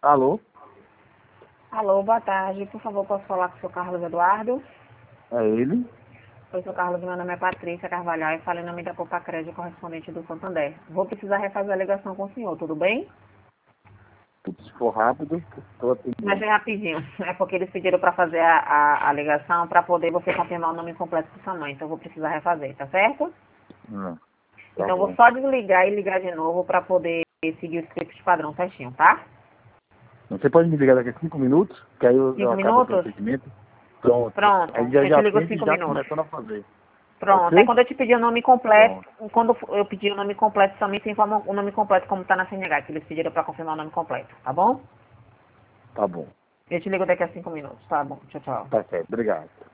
Alô? Alô, boa tarde. Por favor, posso falar com o seu Carlos Eduardo? É ele? Oi, seu Carlos, meu nome é Patrícia Carvalhal e falo em nome da Copa Crédito, correspondente do Santander. Vou precisar refazer a ligação com o senhor, tudo bem? Se for rápido, estou Mas atendendo. é rapidinho. É porque eles pediram para fazer a ligação para poder você confirmar o nome completo do sua mãe. Então, eu vou precisar refazer, tá certo? Não, tá Então, eu vou bom. só desligar e ligar de novo para poder seguir o script padrão certinho, tá? Você pode me ligar daqui a 5 minutos, que aí eu 5 acabo o minutos? procedimento. Pronto. Aí Pronto. já Eu já te ligo atende e 5 já minutos. começando a fazer. Pode Pronto. Aí ser? quando eu te pedir o nome completo, Pronto. quando eu pedir o nome completo, somente informa o nome completo como está na CNH, que eles pediram para confirmar o nome completo, tá bom? Tá bom. Eu te ligo daqui a 5 minutos, tá bom? Tchau, tchau. Tá certo. Obrigado.